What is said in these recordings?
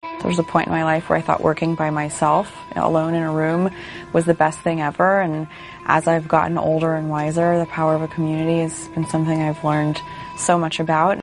There was a point in my life where I thought working by myself, alone in a room, was the best thing ever. And as I've gotten older and wiser, the power of a community has been something I've learned so much about.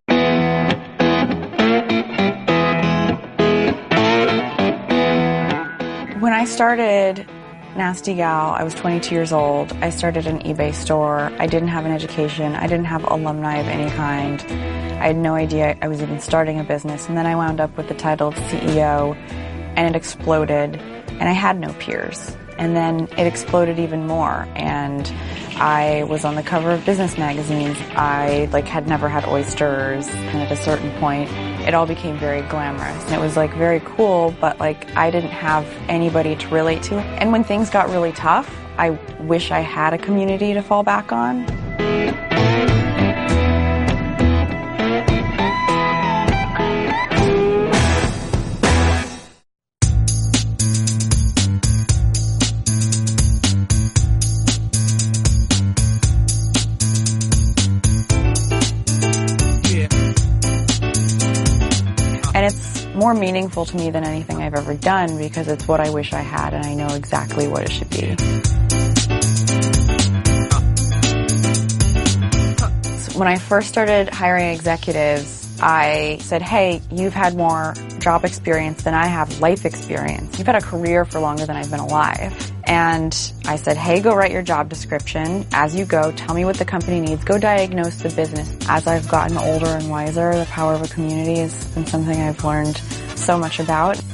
When I started Nasty Gal, I was 22 years old. I started an eBay store. I didn't have an education. I didn't have alumni of any kind. I had no idea I was even starting a business. And then I wound up with the title of CEO, and it exploded. And I had no peers. And then it exploded even more. And I was on the cover of business magazines. I had never had oysters. And at a certain point, it all became very glamorous. And it was very cool, but I didn't have anybody to relate to. And when things got really tough, I wish I had a community to fall back on. And it's more meaningful to me than anything I've ever done because it's what I wish I had and I know exactly what it should be. So when I first started hiring executives, I said, hey, you've had more job experience than I have life experience. You've had a career for longer than I've been alive. And I said, hey, go write your job description. As you go, tell me what the company needs. Go diagnose the business. As I've gotten older and wiser, the power of a community has been something I've learned so much about.